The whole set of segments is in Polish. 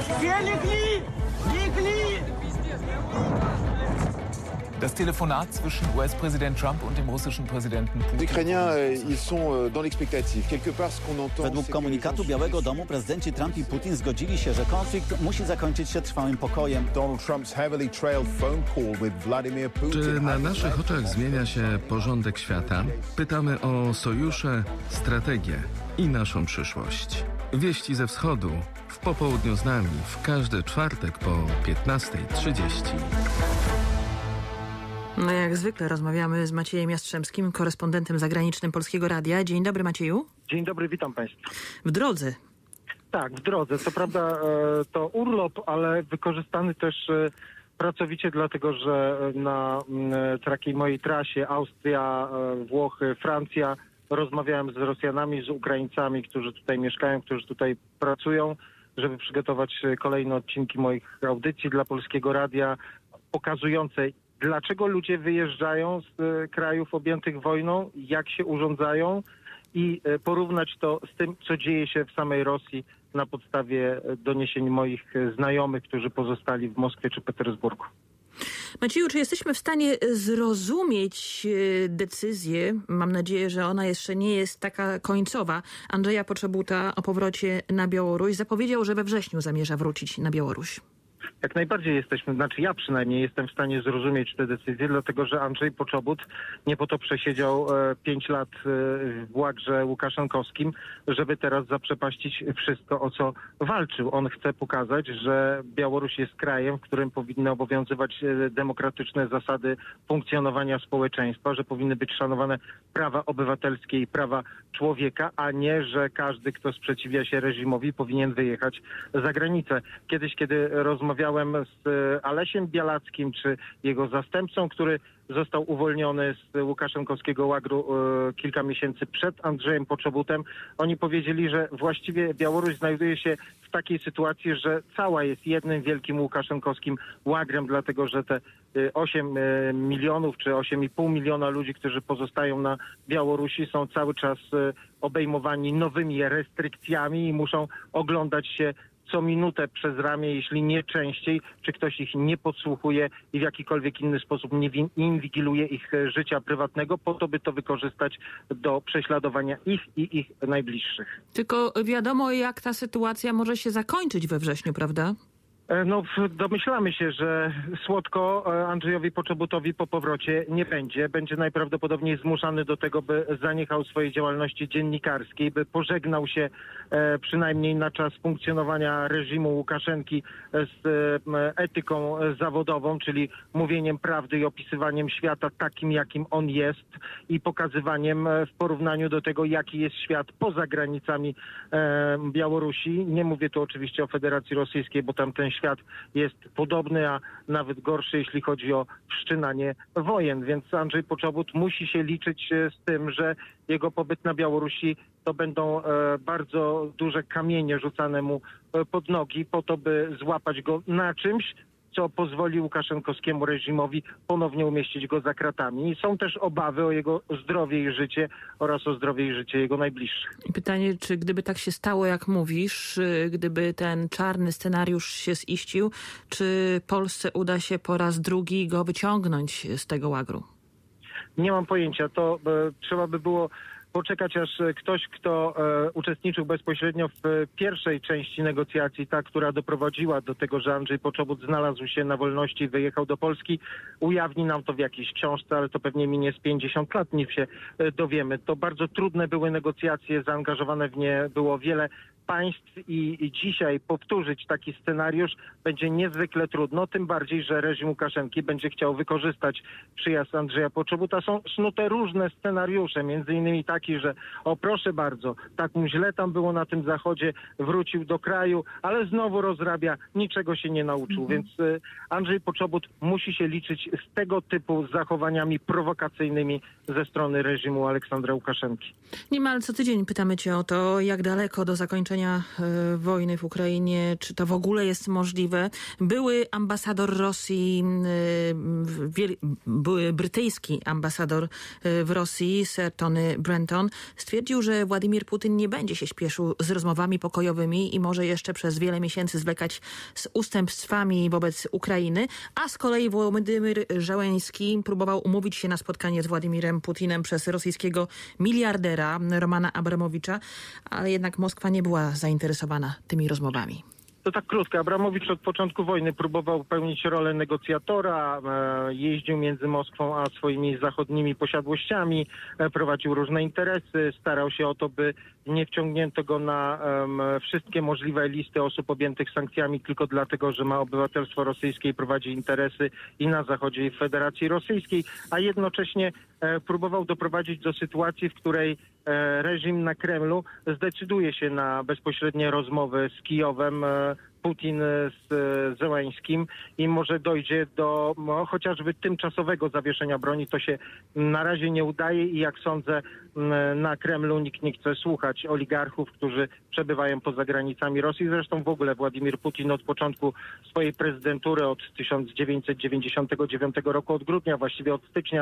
Das Telefonat zwischen US-Präsident Trump und dem russischen Präsidenten Putin. Według komunikatu Białego Domu prezydenci Trump i Putin zgodzili się, że konflikt musi zakończyć się trwałym pokojem. Czy na naszych oczach zmienia się porządek świata? Pytamy o sojusze, strategię i naszą przyszłość. Wieści ze wschodu w popołudniu z nami w każdy czwartek po 15:30. No jak zwykle rozmawiamy z Maciejem Jastrzębskim, korespondentem zagranicznym Polskiego Radia. Dzień dobry, Macieju. Dzień dobry, witam Państwa. W drodze. Tak, w drodze. Co prawda to urlop, ale wykorzystany też pracowicie, dlatego że na takiej mojej trasie Austria, Włochy, Francja rozmawiałem z Rosjanami, z Ukraińcami, którzy tutaj mieszkają, którzy tutaj pracują, żeby przygotować kolejne odcinki moich audycji dla Polskiego Radia, pokazujące, dlaczego ludzie wyjeżdżają z krajów objętych wojną, jak się urządzają i porównać to z tym, co dzieje się w samej Rosji na podstawie doniesień moich znajomych, którzy pozostali w Moskwie czy Petersburgu. Macieju, czy jesteśmy w stanie zrozumieć decyzję, mam nadzieję, że ona jeszcze nie jest taka końcowa, Andrzeja Poczobuta o powrocie na Białoruś? Zapowiedział, że we wrześniu zamierza wrócić na Białoruś. Jak najbardziej jesteśmy, znaczy ja przynajmniej jestem w stanie zrozumieć tę decyzję, dlatego że Andrzej Poczobut nie po to przesiedział 5 lat w łagrze łukaszenkowskim, żeby teraz zaprzepaścić wszystko, o co walczył. On chce pokazać, że Białoruś jest krajem, w którym powinny obowiązywać demokratyczne zasady funkcjonowania społeczeństwa, że powinny być szanowane prawa obywatelskie i prawa człowieka, a nie, że każdy, kto sprzeciwia się reżimowi, powinien wyjechać za granicę. Kiedyś, kiedy rozmawiałem z Alesiem Białackim, czy jego zastępcą, który został uwolniony z łukaszenkowskiego łagru kilka miesięcy przed Andrzejem Poczobutem, oni powiedzieli, że właściwie Białoruś znajduje się w takiej sytuacji, że cała jest jednym wielkim łukaszenkowskim łagrem, dlatego że te 8 milionów czy 8,5 miliona ludzi, którzy pozostają na Białorusi, są cały czas obejmowani nowymi restrykcjami i muszą oglądać się co minutę przez ramię, jeśli nie częściej, czy ktoś ich nie podsłuchuje i w jakikolwiek inny sposób nie inwigiluje ich życia prywatnego, po to, by to wykorzystać do prześladowania ich i ich najbliższych. Tylko wiadomo, jak ta sytuacja może się zakończyć we wrześniu, prawda? No, domyślamy się, że słodko Andrzejowi Poczobutowi po powrocie nie będzie. Będzie najprawdopodobniej zmuszany do tego, by zaniechał swojej działalności dziennikarskiej, by pożegnał się przynajmniej na czas funkcjonowania reżimu Łukaszenki z etyką zawodową, czyli mówieniem prawdy i opisywaniem świata takim, jakim on jest i pokazywaniem w porównaniu do tego, jaki jest świat poza granicami Białorusi. Nie mówię tu oczywiście o Federacji Rosyjskiej, bo tam ten świat jest podobny, a nawet gorszy, jeśli chodzi o wszczynanie wojen. Więc Andrzej Poczobut musi się liczyć z tym, że jego pobyt na Białorusi to będą bardzo duże kamienie rzucane mu pod nogi po to, by złapać go na czymś, co pozwoli łukaszenkowskiemu reżimowi ponownie umieścić go za kratami. I są też obawy o jego zdrowie i życie oraz o zdrowie i życie jego najbliższych. I pytanie, czy gdyby tak się stało, jak mówisz, gdyby ten czarny scenariusz się ziścił, czy Polsce uda się po raz drugi go wyciągnąć z tego łagru? Nie mam pojęcia. To trzeba by było poczekać, aż ktoś, kto uczestniczył bezpośrednio w pierwszej części negocjacji, ta, która doprowadziła do tego, że Andrzej Poczobut znalazł się na wolności i wyjechał do Polski, ujawni nam to w jakiejś książce, ale to pewnie minie z 50 lat, nim się dowiemy. To bardzo trudne były negocjacje, zaangażowane w nie było wiele państw i dzisiaj powtórzyć taki scenariusz będzie niezwykle trudno, tym bardziej, że reżim Łukaszenki będzie chciał wykorzystać przyjazd Andrzeja Poczobuta. Są snute różne scenariusze, między innymi taki, że o proszę bardzo, tak mu źle tam było na tym zachodzie, wrócił do kraju, ale znowu rozrabia, niczego się nie nauczył, więc Andrzej Poczobut musi się liczyć z tego typu zachowaniami prowokacyjnymi ze strony reżimu Aleksandra Łukaszenki. Niemal co tydzień pytamy cię o to, jak daleko do zakończenia zakończenia wojny w Ukrainie? Czy to w ogóle jest możliwe? Były ambasador Rosji, brytyjski ambasador w Rosji, Sir Tony Brenton, stwierdził, że Władimir Putin nie będzie się śpieszył z rozmowami pokojowymi i może jeszcze przez wiele miesięcy zwlekać z ustępstwami wobec Ukrainy, a z kolei Wołodymyr Zełenski próbował umówić się na spotkanie z Władimirem Putinem przez rosyjskiego miliardera Romana Abramowicza, ale jednak Moskwa nie była zainteresowana tymi rozmowami. To tak krótko. Abramowicz od początku wojny próbował pełnić rolę negocjatora, jeździł między Moskwą a swoimi zachodnimi posiadłościami, prowadził różne interesy, starał się o to, by nie wciągnięto go na wszystkie możliwe listy osób objętych sankcjami tylko dlatego, że ma obywatelstwo rosyjskie i prowadzi interesy i na Zachodzie, i w Federacji Rosyjskiej, a jednocześnie próbował doprowadzić do sytuacji, w której reżim na Kremlu zdecyduje się na bezpośrednie rozmowy z Kijowem, Putin z Zełenskim i może dojdzie do chociażby tymczasowego zawieszenia broni. To się na razie nie udaje i jak sądzę na Kremlu nikt nie chce słuchać oligarchów, którzy przebywają poza granicami Rosji. Zresztą w ogóle Władimir Putin od początku swojej prezydentury, od 1999 roku, od grudnia, właściwie od stycznia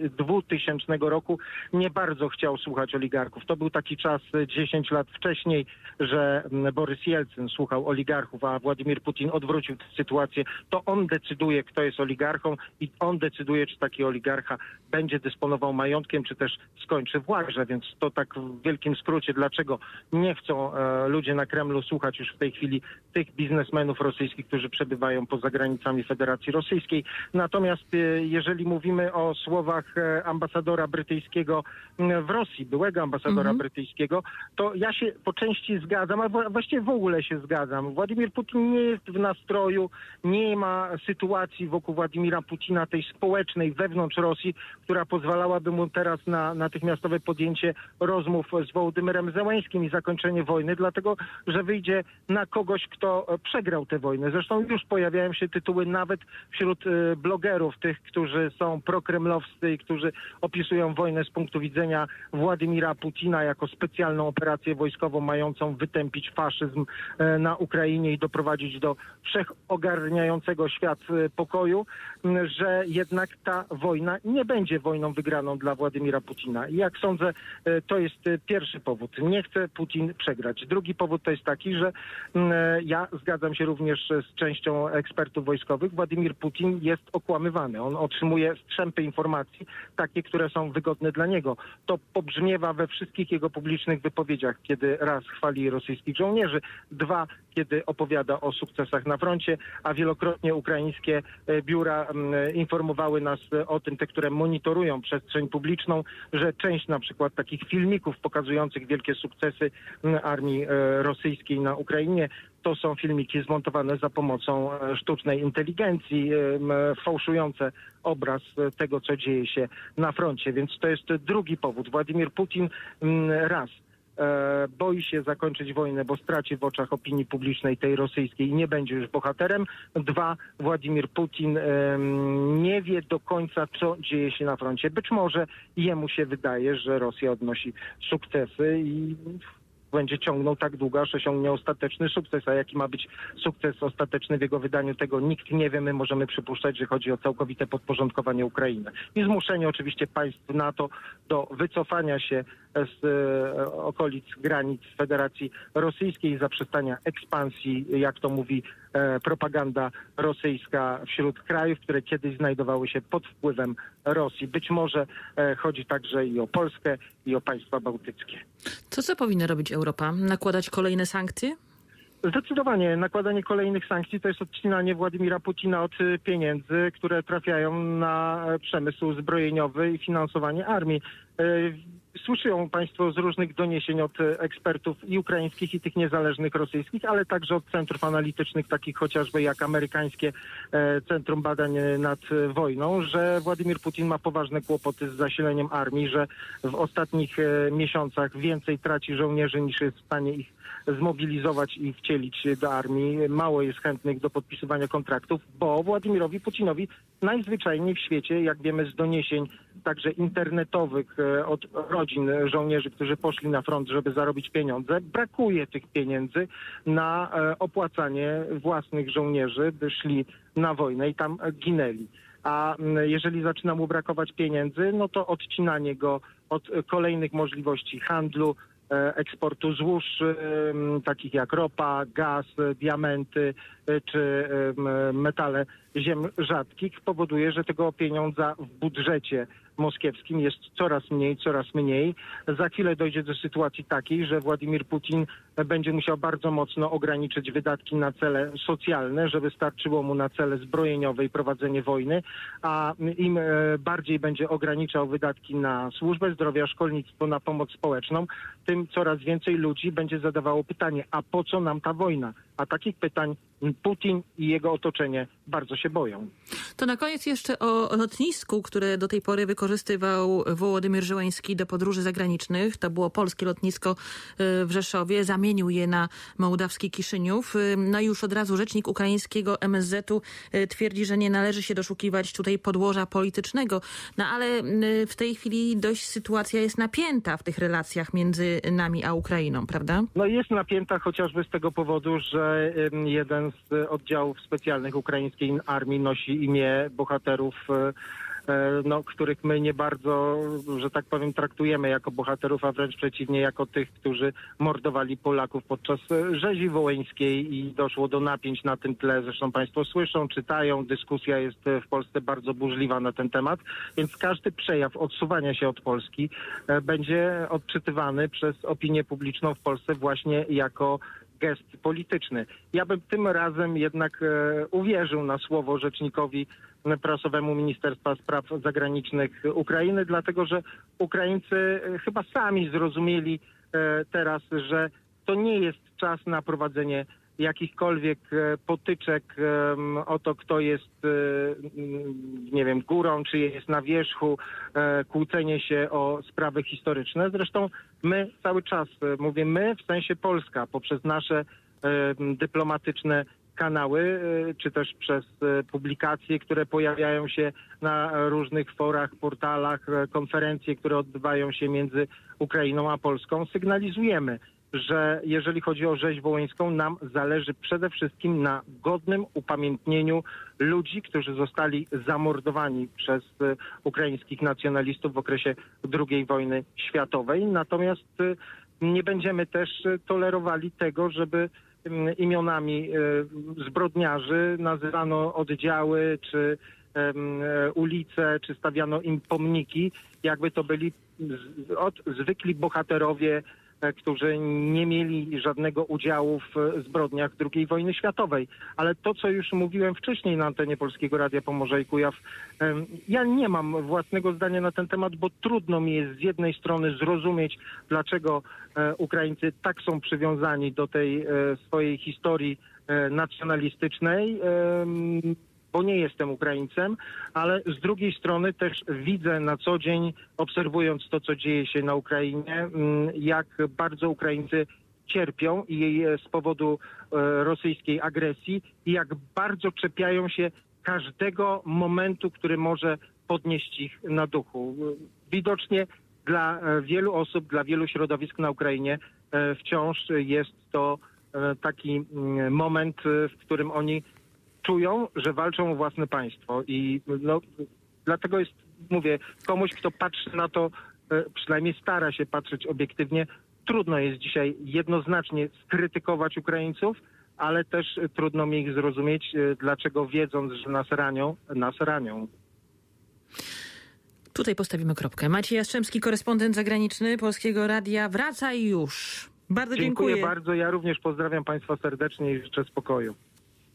2000 roku nie bardzo chciał słuchać oligarchów. To był taki czas 10 lat wcześniej, że Borys Jelcyn słuchał oligarchów, a Władimir Putin odwrócił tę sytuację. To on decyduje, kto jest oligarchą i on decyduje, czy taki oligarcha będzie dysponował majątkiem, czy też skończy w łagrze. Więc to tak w wielkim skrócie, dlaczego nie chcą ludzie na Kremlu słuchać już w tej chwili tych biznesmenów rosyjskich, którzy przebywają poza granicami Federacji Rosyjskiej. Natomiast jeżeli mówimy o słowach ambasadora brytyjskiego w Rosji, byłego ambasadora brytyjskiego, to ja się po części zgadzam, a właściwie w ogóle się zgadzam. Władimir Putin nie jest w nastroju, nie ma sytuacji wokół Władimira Putina, tej społecznej wewnątrz Rosji, która pozwalałaby mu teraz na natychmiastowe podjęcie rozmów z Wołodymyrem Zełenskim i zakończenie wojny, dlatego że wyjdzie na kogoś, kto przegrał tę wojnę. Zresztą już pojawiają się tytuły nawet wśród blogerów, tych, którzy są prokremlowscy i którzy opisują wojnę z punktu widzenia Władimira Putina jako specjalną operację wojskową mającą wytępić faszyzm na Ukrainie i doprowadzić do wszechogarniającego świat pokoju, że jednak ta wojna nie będzie wojną wygraną dla Władimira Putina. I jak sądzę, to jest pierwszy powód. Nie chce Putin przegrać. Drugi powód to jest taki, że ja zgadzam się również z częścią ekspertów wojskowych. Władimir Putin jest okłamywany. On otrzymuje strzępy informacji, takie, które są wygodne dla niego. To pobrzmiewa we wszystkich jego publicznych wypowiedziach, kiedy raz chwali rosyjskich żołnierzy, dwa, kiedy opowiada o sukcesach na froncie, a wielokrotnie ukraińskie biura informowały nas o tym, te, które monitorują przestrzeń publiczną, że część na przykład takich filmików pokazujących wielkie sukcesy armii rosyjskiej na Ukrainie to są filmiki zmontowane za pomocą sztucznej inteligencji, fałszujące obraz tego, co dzieje się na froncie. Więc to jest drugi powód. Władimir Putin raz boi się zakończyć wojnę, bo straci w oczach opinii publicznej tej rosyjskiej i nie będzie już bohaterem. Dwa, Władimir Putin nie wie do końca, co dzieje się na froncie. Być może jemu się wydaje, że Rosja odnosi sukcesy i będzie ciągnął tak długo, aż osiągnie ostateczny sukces. A jaki ma być sukces ostateczny w jego wydaniu, tego nikt nie wie. My możemy przypuszczać, że chodzi o całkowite podporządkowanie Ukrainy. I zmuszenie oczywiście państw NATO do wycofania się z okolic granic Federacji Rosyjskiej i zaprzestania ekspansji, jak to mówi propaganda rosyjska, wśród krajów, które kiedyś znajdowały się pod wpływem Rosji. Być może chodzi także i o Polskę, i o państwa bałtyckie. Co powinna robić Europa? Nakładać kolejne sankcje? Zdecydowanie. Nakładanie kolejnych sankcji to jest odcinanie Władimira Putina od pieniędzy, które trafiają na przemysł zbrojeniowy i finansowanie armii. Słyszyją państwo z różnych doniesień od ekspertów i ukraińskich, i tych niezależnych rosyjskich, ale także od centrów analitycznych, takich chociażby jak amerykańskie Centrum Badań nad Wojną, że Władimir Putin ma poważne kłopoty z zasileniem armii, że w ostatnich miesiącach więcej traci żołnierzy niż jest w stanie ich zmobilizować i wcielić do armii. Mało jest chętnych do podpisywania kontraktów, bo Władimirowi Putinowi najzwyczajniej w świecie, jak wiemy z doniesień także internetowych od rodzin żołnierzy, którzy poszli na front, żeby zarobić pieniądze. Brakuje tych pieniędzy na opłacanie własnych żołnierzy, by szli na wojnę i tam ginęli. A jeżeli zaczyna mu brakować pieniędzy, no to odcinanie go od kolejnych możliwości handlu, eksportu złóż takich jak ropa, gaz, diamenty czy metale ziem rzadkich powoduje, że tego pieniądza w budżecie moskiewskim jest coraz mniej. Za chwilę dojdzie do sytuacji takiej, że Władimir Putin będzie musiał bardzo mocno ograniczyć wydatki na cele socjalne, żeby starczyło mu na cele zbrojeniowe i prowadzenie wojny, a im bardziej będzie ograniczał wydatki na służbę zdrowia, szkolnictwo, na pomoc społeczną, tym coraz więcej ludzi będzie zadawało pytanie, a po co nam ta wojna? A takich pytań Putin i jego otoczenie bardzo się boją. To na koniec jeszcze o lotnisku, które do tej pory wykorzystywał Wołodymyr Zełenski do podróży zagranicznych. To było polskie lotnisko w Rzeszowie. Zamienił je na mołdawski Kiszyniów. No i już od razu rzecznik ukraińskiego MSZ-u twierdzi, że nie należy się doszukiwać tutaj podłoża politycznego. No ale w tej chwili dość sytuacja jest napięta w tych relacjach między nami a Ukrainą, prawda? No jest napięta chociażby z tego powodu, że jeden z oddziałów specjalnych ukraińskiej armii nosi imię bohaterów, których my nie bardzo, że tak powiem, traktujemy jako bohaterów, a wręcz przeciwnie, jako tych, którzy mordowali Polaków podczas rzezi wołyńskiej i doszło do napięć na tym tle. Zresztą państwo słyszą, czytają, dyskusja jest w Polsce bardzo burzliwa na ten temat, więc każdy przejaw odsuwania się od Polski będzie odczytywany przez opinię publiczną w Polsce właśnie jako gest polityczny. Ja bym tym razem jednak uwierzył na słowo rzecznikowi prasowemu Ministerstwa Spraw Zagranicznych Ukrainy, dlatego że Ukraińcy chyba sami zrozumieli teraz, że to nie jest czas na prowadzenie jakichkolwiek potyczek o to, kto jest, nie wiem, górą, czy jest na wierzchu, kłócenie się o sprawy historyczne. Zresztą my cały czas, mówię my, w sensie Polska, poprzez nasze dyplomatyczne kanały, czy też przez publikacje, które pojawiają się na różnych forach, portalach, konferencje, które odbywają się między Ukrainą a Polską, sygnalizujemy, że jeżeli chodzi o rzeź wołyńską, nam zależy przede wszystkim na godnym upamiętnieniu ludzi, którzy zostali zamordowani przez ukraińskich nacjonalistów w okresie II wojny światowej. Natomiast nie będziemy też tolerowali tego, żeby imionami zbrodniarzy nazywano oddziały, czy ulice, czy stawiano im pomniki, jakby to byli zwykli bohaterowie, którzy nie mieli żadnego udziału w zbrodniach II wojny światowej. Ale to, co już mówiłem wcześniej na antenie Polskiego Radia Pomorza i Kujaw, ja nie mam własnego zdania na ten temat, bo trudno mi jest z jednej strony zrozumieć, dlaczego Ukraińcy tak są przywiązani do tej swojej historii nacjonalistycznej, bo nie jestem Ukraińcem, ale z drugiej strony też widzę na co dzień, obserwując to, co dzieje się na Ukrainie, jak bardzo Ukraińcy cierpią i z powodu rosyjskiej agresji i jak bardzo czepiają się każdego momentu, który może podnieść ich na duchu. Widocznie dla wielu osób, dla wielu środowisk na Ukrainie wciąż jest to taki moment, w którym oni czują, że walczą o własne państwo i dlatego jest, mówię, komuś, kto patrzy na to, przynajmniej stara się patrzeć obiektywnie, trudno jest dzisiaj jednoznacznie skrytykować Ukraińców, ale też trudno mi ich zrozumieć, dlaczego wiedząc, że nas ranią. Tutaj postawimy kropkę. Maciej Jastrzębski, korespondent zagraniczny Polskiego Radia. Wracaj już. Bardzo dziękuję. Dziękuję bardzo. Ja również pozdrawiam państwa serdecznie i życzę spokoju.